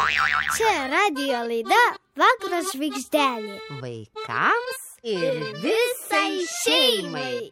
Čia radijo laida Vakaro žvaigždelė. Vaikams ir visai šeimai.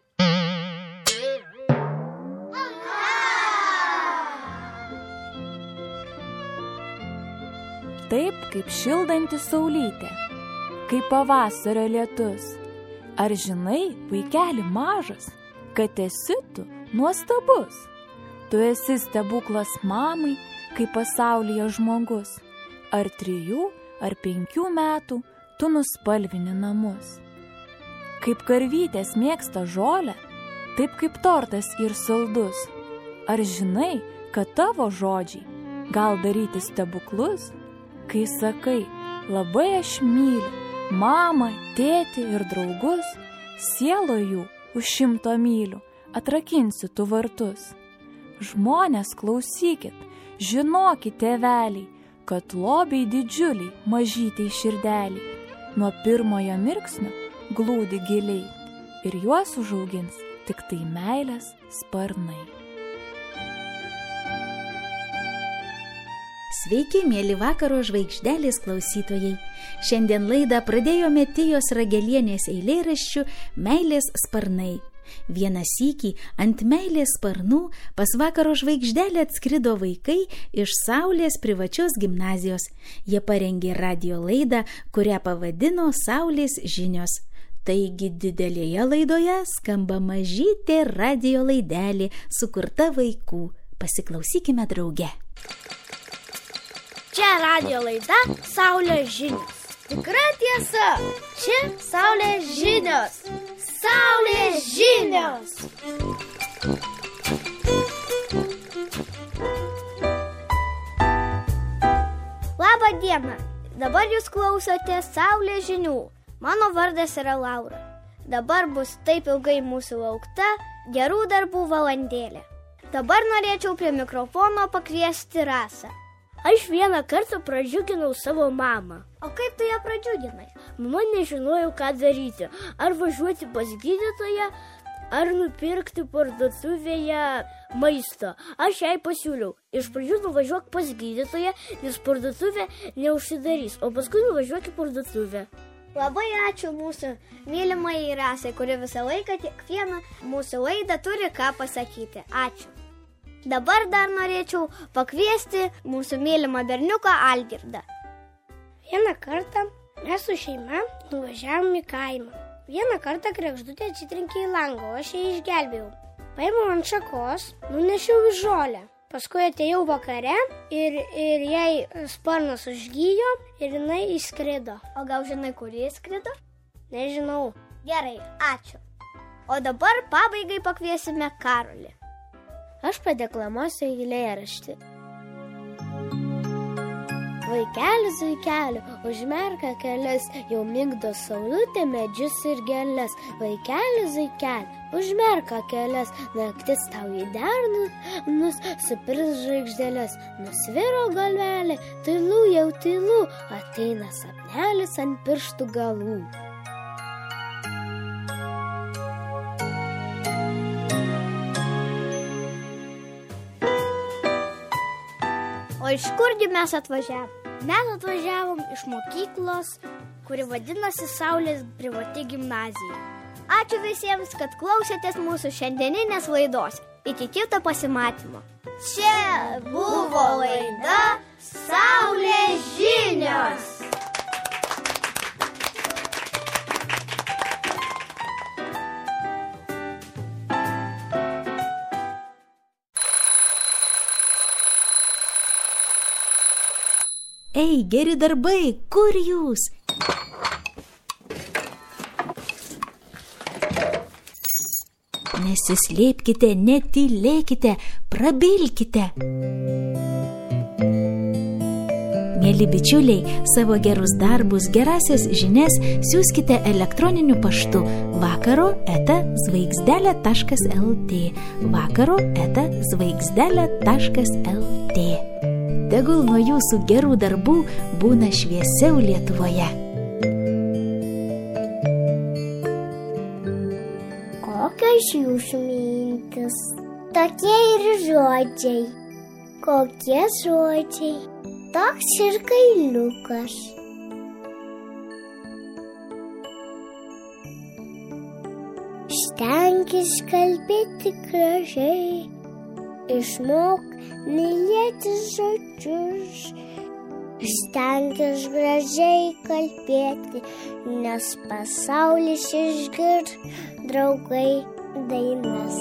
Taip kaip šildanti saulytė, kaip pavasario lietus. Ar žinai, vaikeli mažas, kad esi tu nuostabus? Tu esi stebuklas mamai, kaip pasaulyje žmogus. Ar 3 ar 5 metų tu nuspalvini namus. Kaip karvytės mėgsta žolę, taip kaip tortas ir saldus. Ar žinai, kad tavo žodžiai gal daryti stebuklus? Kai sakai, labai aš myliu mamą, tėtį ir draugus, sielo jų už 100 mylių atrakinsi tu vartus. Žmonės, klausykit, žinokit, tėveliai, kad lobiai didžiuliai mažytei širdeliai nuo pirmojo mirksnio glūdi giliai ir juos užaugins tik tai meilės sparnai. Sveiki, mėly Vakaro žvaigždelės klausytojai. Šiandien laidą pradėjome Tijos Ragelienės eilėraščių Meilės sparnai. Vieną sykį ant meilės sparnų pas Vakaro žvaigždelę atskrido vaikai iš Saulės privačios gimnazijos. Jie parengė radijo laidą, kurią pavadino Saulės žinios. Taigi didelėje laidoje skamba mažytė radijo laidelė, sukurta vaikų. Pasiklausykime drauge. Čia radijo laida Saulės žinios. Tikra tiesa. Čia Saulės žinios. Saulės žinios. Labą dieną. Dabar jūs klausote Saulės žinių. Mano vardas yra Laura. Dabar bus taip ilgai mūsų laukta gerų darbų valandėlė. Dabar norėčiau prie mikrofono pakviesti Rasą. Aš vieną kartą pradžiuginau savo mamą. O kaip tu ją pradžiuginai? Mama nežinojau, ką daryti. Ar važiuoti pas gydytoją, ar nupirkti parduotuvėje maisto. Aš jai pasiūliau. Iš pradžių nuvažiuok pas gydytoją, nes parduotuvė neužsidarys, o paskui nuvažiuok į parduotuvę. Labai ačiū mūsų mylimai Rasai, kuri visą laiką kiekvieną mūsų laidą turi ką pasakyti. Ačiū. Dabar dar norėčiau pakviesti mūsų mylimą berniuką Algirdą. Vieną kartą mes su šeima nuvažiavom į kaimą. Vieną kartą kregždutė atsitrenkė į langą, o aš ją išgelbėjau. Paėmiau ant šakos, nunešiau į žolę. Paskui atėjau vakare ir jai sparnas užgijo ir jinai išskrido. O gal žinai, kur jie skrido? Nežinau. Gerai, ačiū. O dabar pabaigai pakviesime Karolį. Aš padeklamuosiu eilėraštį. Vaikelis, vaikeli, užmerk akelis, jau migdo saulutė medžius ir gėles. Vaikelis, vaikeli, užmerk akelis, naktis tau į dernus supirs žvaigždeles. Nusviro galvelė, tylu jau tylu, ateina sapnelis ant pirštų galų. O iš kurgi mes atvažiavom? Mes atvažiavom iš mokyklos, kuri vadinasi Saulės privati gimnazija. Ačiū visiems, kad klausėtės mūsų šiandieninės laidos. Iki kito pasimatymo. Čia buvo laida Saulės žinios. Ei, geri darbai, kur jūs? Nesislėpkite, netylėkite, prabilkite. Mėly bičiuliai, savo gerus darbus, gerasias žinias siųskite elektroniniu paštu vakaro@žvaigždelė.lt vakaro@žvaigždelė.lt. Tegul nuo jūsų gerų darbų būna šviesiau Lietuvoje. Kokios jūsų mintis? Tokie ir žodžiai. Kokie žodžiai? toks ir kailiukas. Stenkis kalbėti gražiai, išmok mylėti žodžius. Stenkis gražiai kalbėti, nes pasaulis išgirs draugai dainas.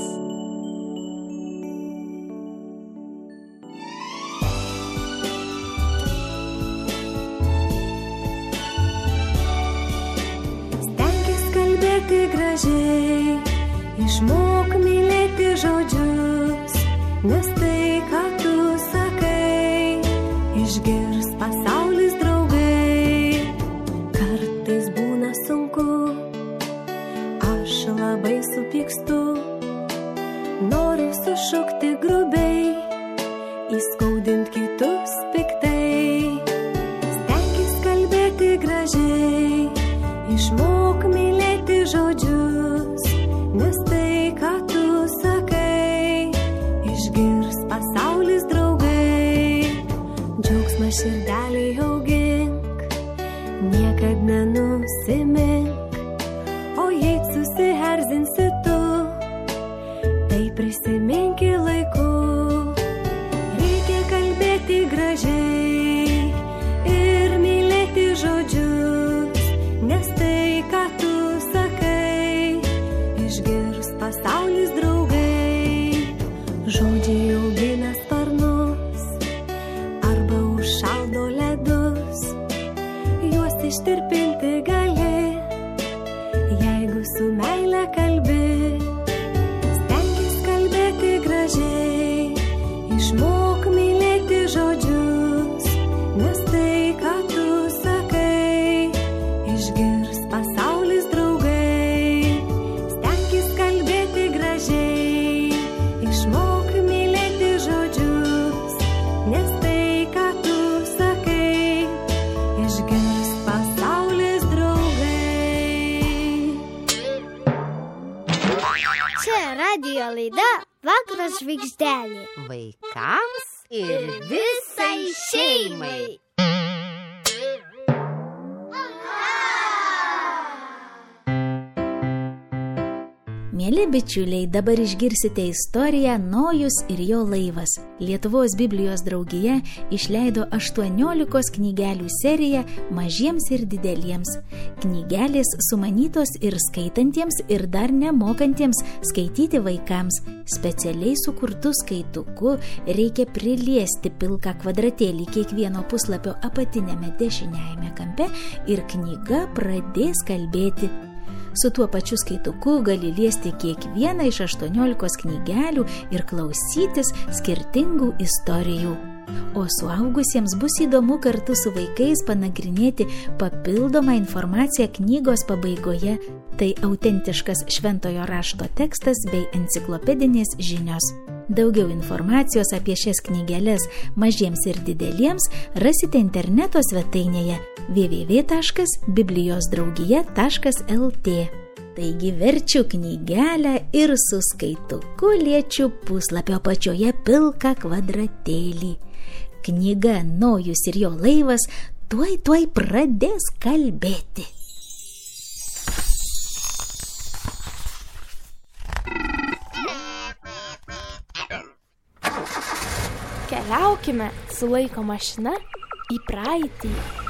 Stenkis kalbėti gražiai, išmok mylėti žodžius, nes tai, ką tu sakai, išgirs pasaulis draugai. Kartais būna sunku, aš labai supykstu, noriu sušukti grubiai, įskaudint kitus piktai. Stenkis kalbėti gražiai, išmok mylėti žodžius, nes tai, ką tu sakai, išgirs pasaulis draugai. Džiaugsmą širdeliai augink, niekad nenusimink, o jei susierzinsi tu, tai prisiminki laiku. Reikia kalbėti gražiai ir mylėti žodžius, nes tai, ką tu sakai, išgirs pasaulis draugai. Žodžiai augina sparnus arba užšaldo ledus, juos ištirpinti gali, jeigu su meile kalbi. Stenkis kalbėti gražiai, išmok mylėti žodžius, nes tai, ką tu sakai, išgirs pasaulis draugai. Stenkis kalbėti gražiai, išmok mylėti žodžius, nes tai, ką tu sakai, išgirs pasaulis draugai. Čia radijo laida Vakaro žvaigždelė. Vaikams ir visai šeimai. Mėly bičiuliai, dabar išgirsite istoriją Nojus ir jo laivas. Lietuvos Biblijos draugija išleido 18 knygelių seriją mažiems ir dideliems. Knygelės sumanytos ir skaitantiems, ir dar nemokantiems skaityti vaikams. Specialiai sukurtu skaituku reikia priliesti pilką kvadratėlį kiekvieno puslapio apatiniame dešiniajame kampe ir knyga pradės kalbėti. Su tuo pačiu skaituku gali liesti kiekvieną iš 18 knygelių ir klausytis skirtingų istorijų. O suaugusiems bus įdomu kartu su vaikais panagrinėti papildomą informaciją knygos pabaigoje. Tai autentiškas šventojo rašto tekstas bei enciklopedinės žinios. Daugiau informacijos apie šias knygeles mažiems ir dideliems rasite interneto svetainėje www.biblijosdraugija.lt. Taigi verčiu knygelę ir su skaituku liečiu puslapio apačioje pilką kvadratėlį. Knyga Nojus ir jo laivas tuoj pradės kalbėti. Keliaukime su laiko mašina į praeitį.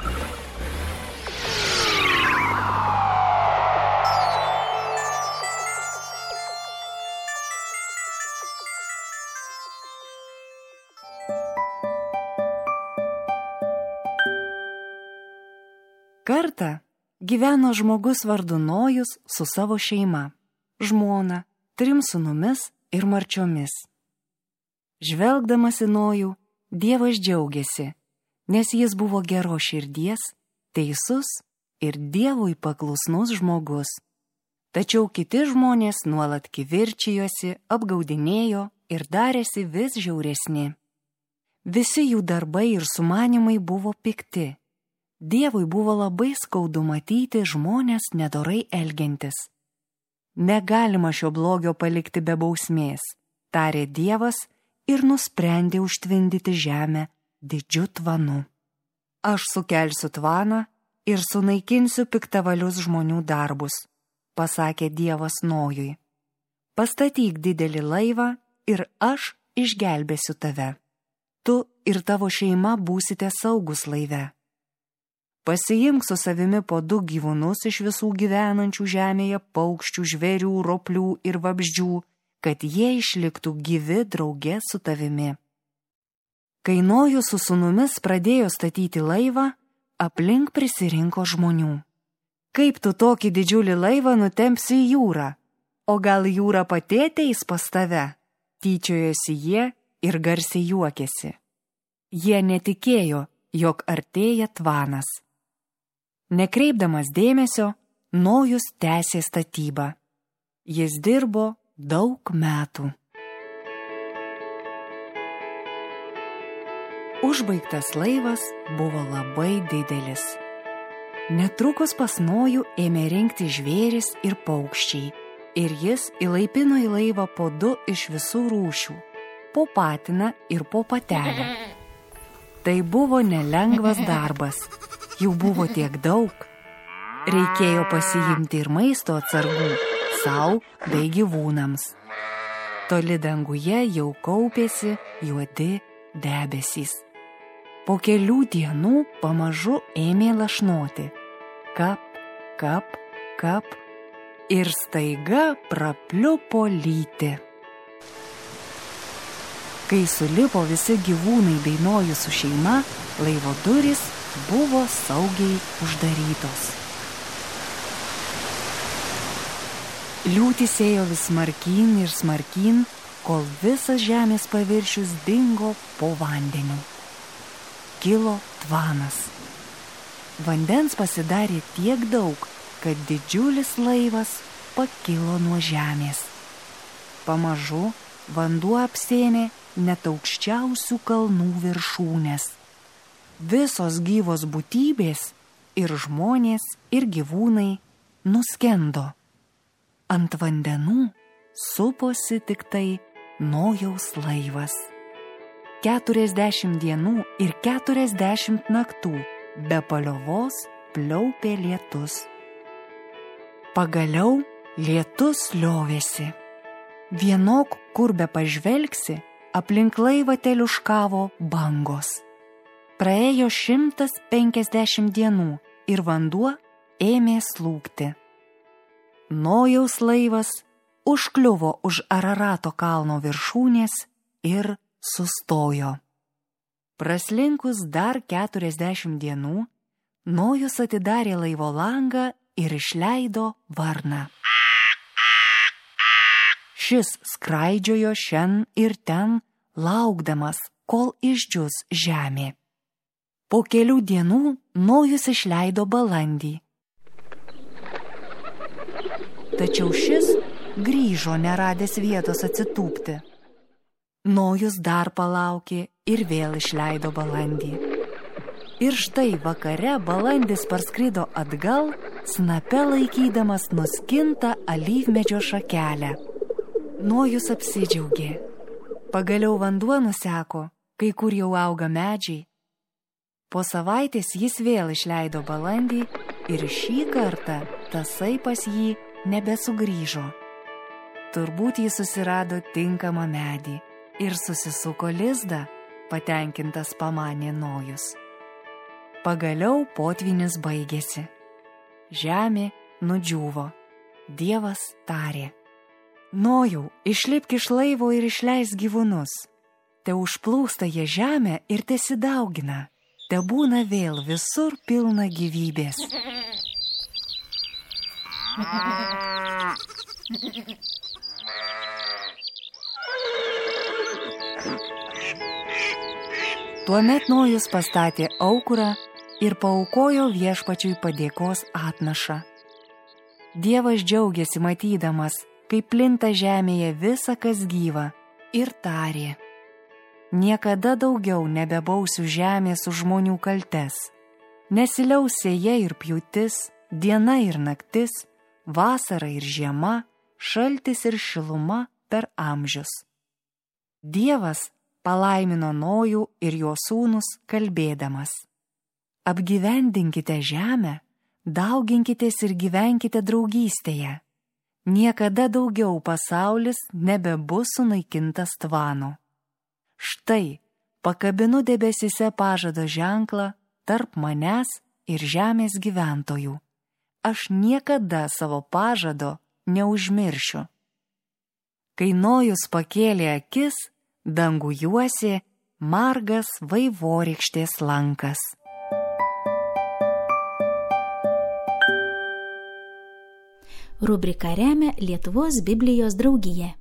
Kartą gyveno žmogus vardu Nojus su savo šeima, žmona, 3 sūnumis ir marčiomis. Žvelgdamas į Nojų, Dievas džiaugiasi, nes jis buvo geros širdies, teisus ir Dievui paklusnus žmogus. Tačiau kiti žmonės nuolat kivirčijosi, apgaudinėjo ir darėsi vis žiauresni. Visi jų darbai ir sumanimai buvo pikti. Dievui buvo labai skaudu matyti žmonės nedorai elgiantis. Negalima šio blogio palikti be bausmės, tarė Dievas ir nusprendė užtvindyti žemę didžiu tvanu. Aš sukelsiu tvaną ir sunaikinsiu piktavalius žmonių darbus, pasakė Dievas Nojui. Pastatyk didelį laivą ir aš išgelbėsiu tave. Tu ir tavo šeima būsite saugus laive. Pasiimk su savimi po 2 gyvūnus iš visų gyvenančių žemėje paukščių, žvėrių, roplių ir vabzdžių, kad jie išliktų gyvi drauge su tavimi. Kai Nojus su sūnumis pradėjo statyti laivą, aplink prisirinko žmonių. Kaip tu tokį didžiulį laivą nutempsi į jūrą? O gal jūra pati ateis pas tave? Tyčiojosi jie ir garsiai juokėsi. Jie netikėjo, jog artėja tvanas. Nekreipdamas dėmesio, Nojus tęsė statybą. Jis dirbo daug metų. Užbaigtas laivas buvo labai didelis. Netrukus pas Nojų ėmė rinkti žvėris ir paukščiai, ir jis įlaipino į laivą po 2 iš visų rūšių, po patiną ir po patelę. Tai buvo nelengvas darbas, jų buvo tiek daug. Reikėjo pasiimti ir maisto atsargų sau bei gyvūnams. Toli danguje jau kaupėsi juodi debesys. Po kelių dienų pamažu ėmė lašnoti. Kap, kap, kap. Ir staiga prapliupo lytį. Kai sulipo visi gyvūnai bei Nojus su šeima, laivo durys buvo saugiai uždarytos. Liūtys ėjo vis smarkyn ir smarkyn, kol visas žemės paviršius dingo po vandeniu. Kilo tvanas. Vandens pasidarė tiek daug, kad didžiulis laivas pakilo nuo žemės. Pamažu vanduo apsėmė net aukščiausių kalnų viršūnės. Visos gyvos būtybės, ir žmonės, ir gyvūnai, nuskendo. Ant vandenų suposi tik tai Nojaus laivas. 40 dienų ir 40 naktų be paliovos pliaupė lietus. Pagaliau lietus liovėsi. Vienok, kur be pažvelgsi, aplink laivą teliuškavo bangos. Praėjo 150 dienų ir vanduo ėmė slūgti. Nojaus laivas užkliuvo už Ararato kalno viršūnės ir sustojo. Praslinkus dar 40 dienų, Nojus atidarė laivo langą ir išleido varną. Šis skraidžiojo šen ir ten, laukdamas, kol išdžius žemė. Po kelių dienų Nojus išleido balandį. Tačiau šis grįžo neradęs vietos atsitūpti. Nojus dar palaukė ir vėl išleido balandį. Ir štai vakare balandis parskrido atgal, snape laikydamas nuskintą alyvmedžio šakelę. Nojus apsidžiaugė. Pagaliau vanduo nuseko, kai kur jau auga medžiai. Po savaitės jis vėl išleido balandį ir šį kartą tasai pas jį nebesugrįžo. Turbūt jis susirado tinkamą medį ir susisuko lizdą, patenkintas pamanė Nojus. Pagaliau potvynis baigėsi. Žemė nudžiūvo. Dievas tarė: Nojau, išlipk iš laivo ir išleisk gyvūnus. Te užplūsta jie žemę ir tesidaugina. Te būna vėl visur pilna gyvybės. Tuomet Nojus pastatė aukurą ir paaukojo viešpačiui padėkos atnašą. Dievas džiaugiasi matydamas, kaip plinta žemėje visa kas gyva, ir tarė: Niekada daugiau nebebausiu žemės už žmonių kaltes. Nesiliaus sėja ir pjūtis, diena ir naktis, vasara ir žiema, šaltis ir šiluma per amžius. Dievas palaimino Nojų ir jo sūnus kalbėdamas: Apgyvendinkite žemę, dauginkitės ir gyvenkite draugystėje. Niekada daugiau pasaulis nebebus sunaikintas tvano. Štai, pakabinu debesyse pažado ženklą tarp manęs ir žemės gyventojų. Aš niekada savo pažado neužmiršiu. Kai Nojus pakėlė akis, dangų juosė margas vaivorykštės lankas. Rubriką remia Lietuvos Biblijos draugija.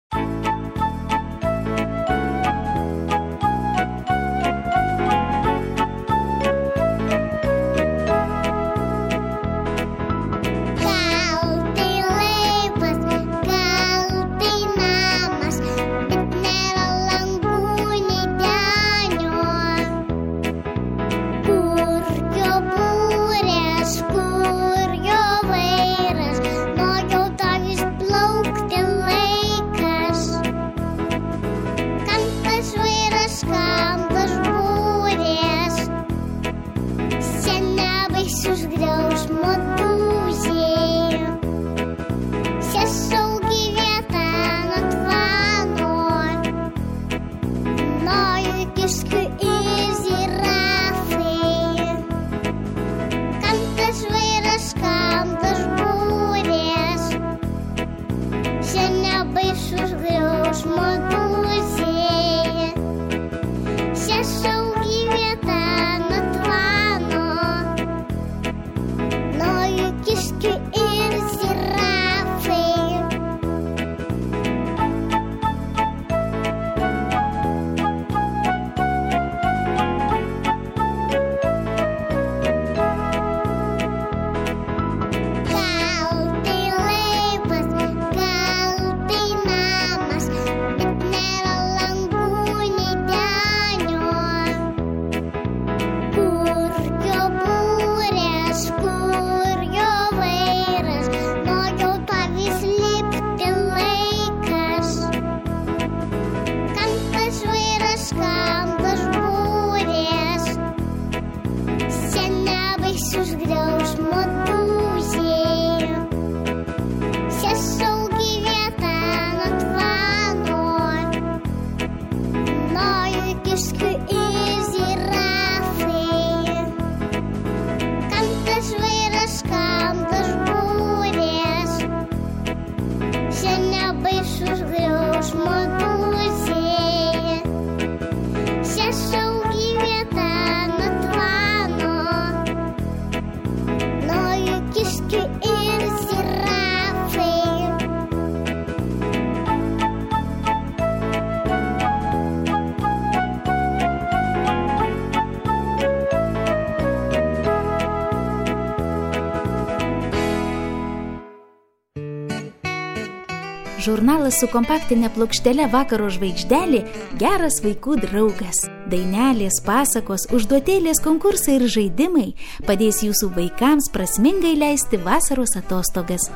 Žurnalas su kompaktinė plokštele Vakaro žvaigždelė geras vaikų draugas. Dainelės, pasakos, užduotėlės, konkursai ir žaidimai padės jūsų vaikams prasmingai leisti vasaros atostogas.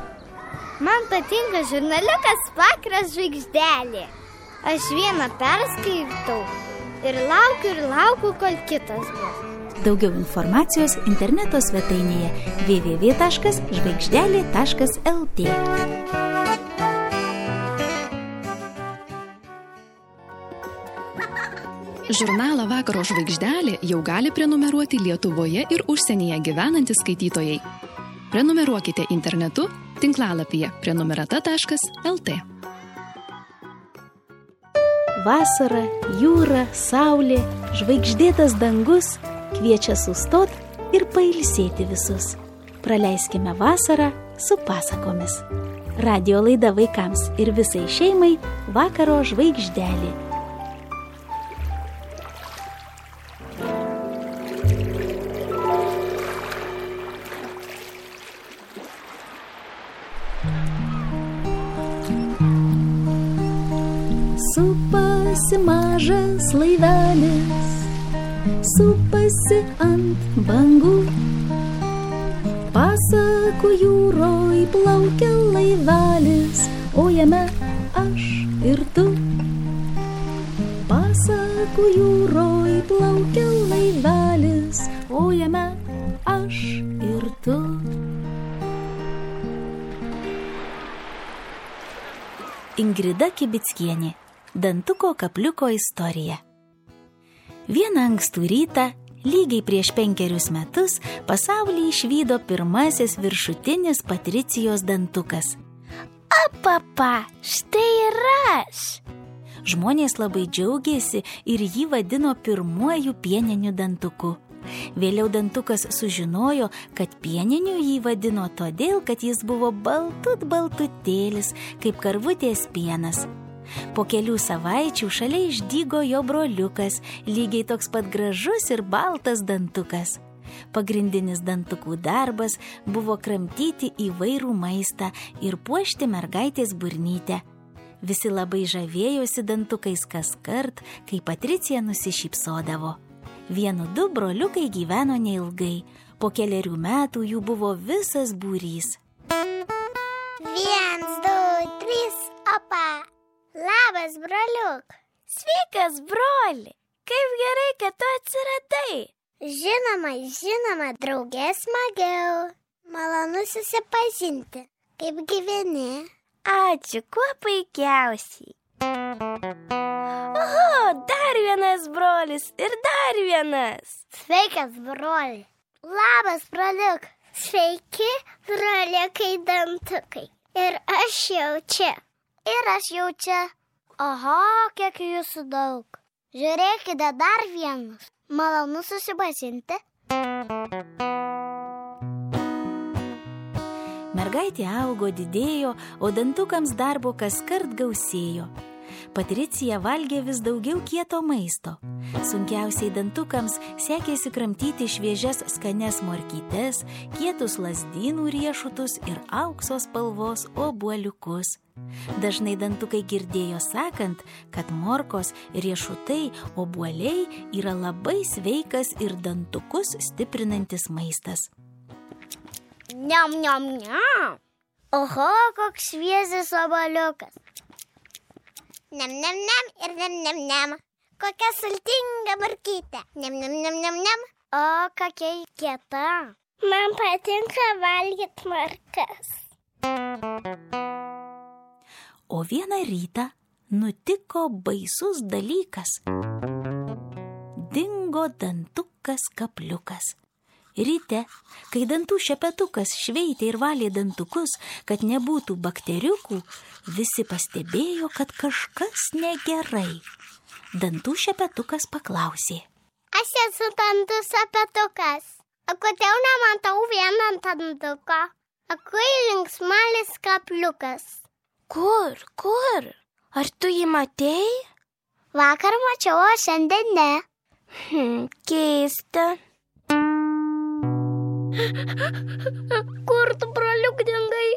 Man patinka žurnaliukas Vakaras žvaigždelė. Aš vieną perskaitau ir laukiu, kol kitas bus. Daugiau informacijos interneto svetainėje www.žvaigždelė.lt. Žurnalą Vakaro žvaigždelė jau gali prenumeruoti Lietuvoje ir užsienyje gyvenantys skaitytojai. Prenumeruokite internetu tinklalapyje prenumerata.lt. Vasara, jūra, saulė, žvaigždėtas dangus kviečia sustot ir pailsėti visus. Praleiskime vasarą su pasakomis. Radio laida vaikams ir visai šeimai Vakaro žvaigždelė. Supasi mažas laivelis, supasi ant bangų. Pasakų jūroj plaukia laivelis, o jame aš ir tu. Pasakų jūroj plaukia laivelis, ratas, o jame aš ir tu. Ingrida Kibickienė. Dantuko kapliuko istorija. Vieną ankstų rytą, lygiai prieš 5 metus, pasaulį išvydo pirmasis viršutinis Patricijos dantukas. Papa, štai ir aš. Žmonės labai džiaugėsi ir jį vadino pirmuoju pieniniu dantuku. Vėliau dantukas sužinojo, kad pieniniu jį vadino todėl, kad jis buvo baltutėlis, kaip karvutės pienas. Po kelių savaičių šalia išdygo jo broliukas, lygiai toks pat gražus ir baltas dantukas. Pagrindinis dantukų darbas buvo kramtyti įvairų maistą ir puošti mergaitės burnytę. Visi labai žavėjosi dantukais kaskart, kai Patricija nusišypsodavo. 1-2 broliukai gyveno neilgai. Po 4 metų jų buvo visas būrys. 1, 2, 3, opa. Labas, broliuk. Sveikas, broli. Kaip gerai, kad tu atsiradai. Žinoma, draugė smagiau. Malonu susipažinti. Kaip gyveni? Ačiū, kuo puikiausiai. Oho, dar vienas brolis ir dar vienas. Sveikas, broli. Labas, broliuk. Sveiki, broliukai dantukai. Ir aš jau čia. Ir aš jau čia. Oho, kiek jūsų daug. Žiūrėkite, dar vienas. Malonu susipažinti. Mergaitė augo, didėjo, o dantukams darbo kaskart gausėjo. Patricija valgė vis daugiau kieto maisto. Sunkiausiai dantukams sekėsi kramtyti šviežias skanias morkytes, kietus lazdynų riešutus ir aukso spalvos obuoliukus. Dažnai dantukai girdėjo sakant, kad morkos, riešutai, obuoliai yra labai sveikas ir dantukus stiprinantis maistas. Niam, niam, niam. Oho, koks šviežias obuoliukas. Nem, nem, nem ir nem, nem, nem. Kokia sultinga morkytė. Nem, nem, nem, nem, nem. O, kokia kieta. Man patinka valgyti morkas. O vieną rytą nutiko baisus dalykas. Dingo dantukas kapliukas. Ryte, kai dantų šepetukas šveitė ir valė dantukus, kad nebūtų bakteriukų, visi pastebėjo, kad kažkas negerai. Dantų šepetukas paklausė. Aš esu dantų šepetukas. O kodėl nematau vieną dantuką? O kai linksmalis kapliukas? Kur? Ar tu jį matei? Vakar mačiau, o šiandien ne. Keista. Kur tu, broliuk, dingai?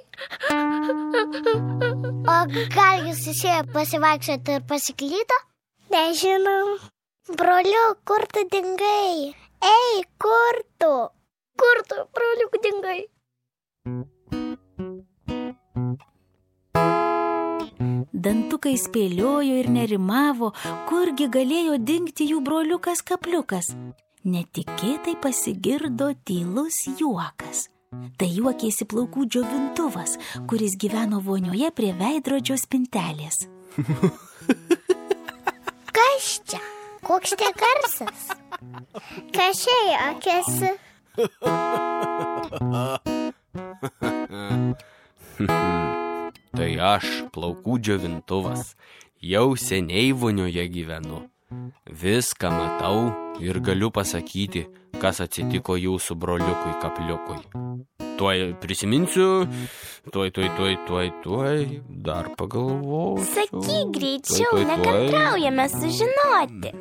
O gal jūs išėjo pasivaikščioti ir pasiklydo? Nežinau. Broliuk, kur tu dingai? Ei, kur tu? Kur tu, broliuk, dingai? Dantukai spėliojo ir nerimavo, kurgi galėjo dingti jų broliukas kapliukas. Netikėtai pasigirdo tylus juokas. Tai juokėsi plaukų džiovintuvas, kuris gyveno vonioje prie veidrodžio spintelės. Kas čia? Koks čia garsas? Kas čia juokiasi? Tai aš, plaukų džiovintuvas, jau seniai vonioje gyvenu. Viską matau ir galiu pasakyti, kas atsitiko jūsų broliukui kapliukui. Tuoj prisiminsiu, tuoj, dar pagalvosiu. Sakyk greičiau, nekantraujame sužinoti.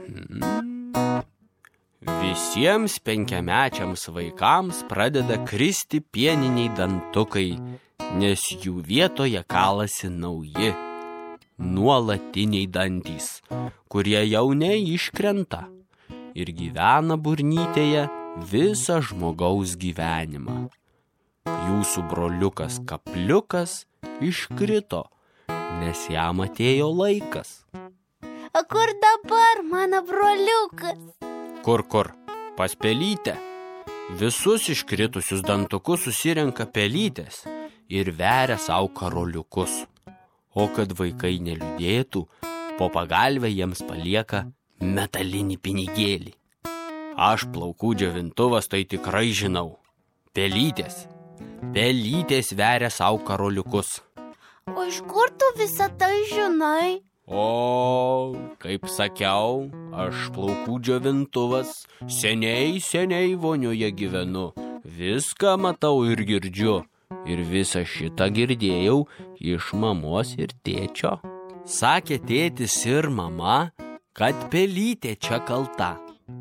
Visiems 5-mečiams vaikams pradeda kristi pieniniai dantukai, nes jų vietoje kalasi nauji, nuolatiniai dantys, kurie jau neiškrenta ir gyvena burnytėje visą žmogaus gyvenimą. Jūsų broliukas kapliukas iškrito, nes jam atėjo laikas. O kur dabar mano broliukas? Kur? pas pelytę. Visus iškritusius dantukus susirenka pelytės ir veria savo karoliukus. O kad vaikai neliūdėtų, po pagalvę jiems palieka metalinį pinigėlį. Aš plaukų džiovintuvas tai tikrai žinau. Pelytės veria savo karoliukus. O iš kur tu visą tai žinai? O, kaip sakiau, aš plaukų džiovintuvas, seniai vonioje gyvenu. Viską matau ir girdžiu. Ir visą šitą girdėjau iš mamos ir tėčio. Sakė tėtis ir mama, kad pelytė čia kalta.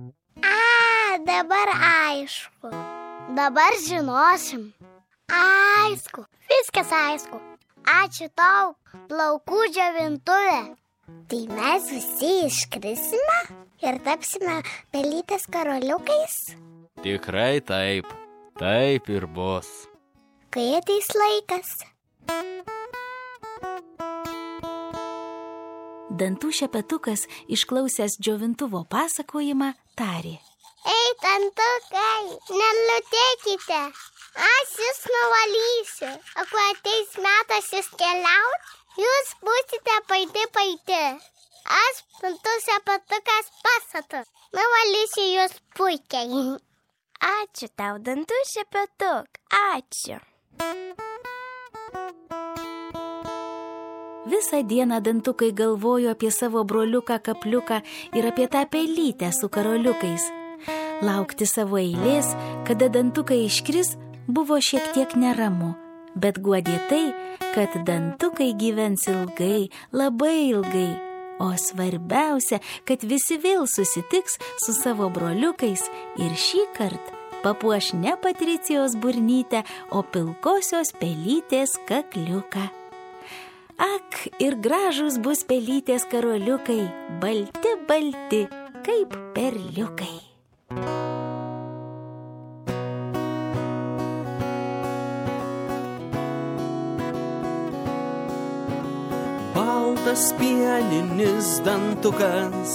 Dabar aišku. Dabar žinosim. Aišku. Viskas aišku. Ačiū tau, plaukų džiovintuvė. Tai mes visi iškrisime ir tapsime pelytės karoliukais? Tikrai taip. Taip ir bus. Kai ateis laikas. Dantų šepetukas, išklausęs džiovintuvo pasakojimą, tarė. Ei, dantukai, neliūdėkite. Aš jūs nuvalysiu. O kai ateis metas jūs keliaut, jūs būsite paiti. Aš dantų šepetukas pasatu. Nuvalysiu jūs puikiai. Ačiū tau, dantų šepetuk. Ačiū. Visą dieną dantukai galvojo apie savo broliuką kapliuką ir apie tą pelytę su karoliukais. Laukti savo eilės, kada dantukai iškris, buvo šiek tiek neramu, bet guodė tai, kad dantukai gyvens ilgai, labai ilgai. O svarbiausia, kad visi vėl susitiks su savo broliukais ir šį kartą papuoš ne Patricijos burnytę, o pilkosios pelytės kakliuką. Ak, ir gražūs bus pelytės karoliukai, balti, kaip perliukai. Baltas pieninis dantukas,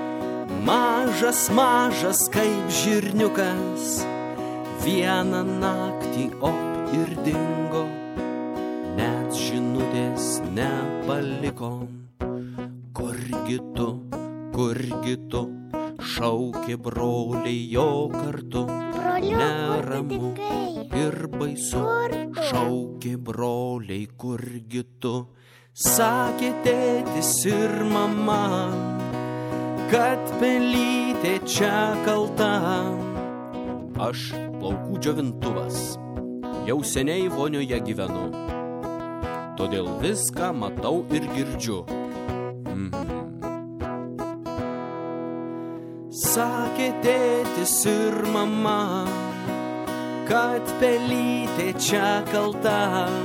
mažas kaip žirniukas, vieną naktį ir dingo, net žinutės nepaliko. Kurgi tu, šaukė broliai jo kartu. Neramu ir baisu, šaukė broliai, kurgi tu. Sakė tėtis ir mama, kad pelytė čia kalta. Aš plaukų džiovintuvas, jau seniai vonioje gyvenu, todėl viską matau ir girdžiu. Sakė tėtis ir mama, kad pelytė čia kalta.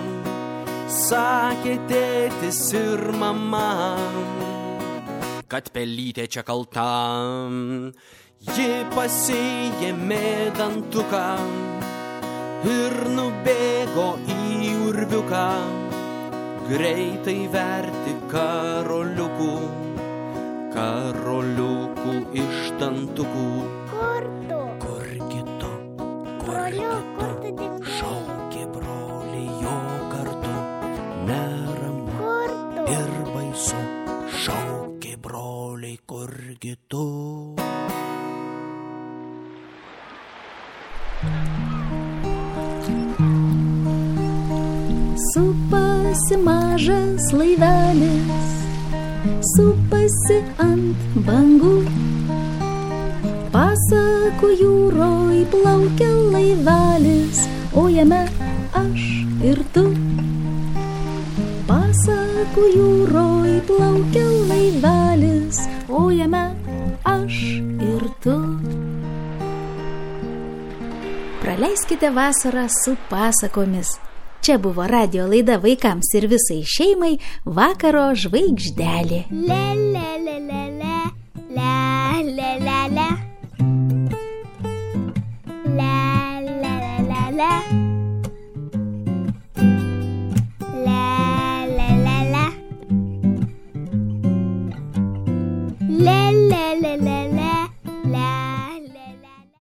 Sakė tėtis ir mama, kad pelytė čia kalta. Ji pasiėmė dantuką ir nubėgo į urviuką, greitai verti karoliukų iš dantukų. Kurgi tu, šaukė broliai jo kartu. Neramu ir baisu, šaukė broliai, kurgi tu. Supasi mažas laivelis, supasi ant bangų. Pasakų jūroj plaukia laivelis, o jame aš ir tu. Pasakų jūroj plaukia laivelis, o jame aš ir tu. Praleiskite vasarą su pasakomis. Čia buvo radijo laida vaikams ir visai šeimai Vakaro žvaigždelė. Le, le, le, le, le, le, le, le, le. La, la, la, la, la.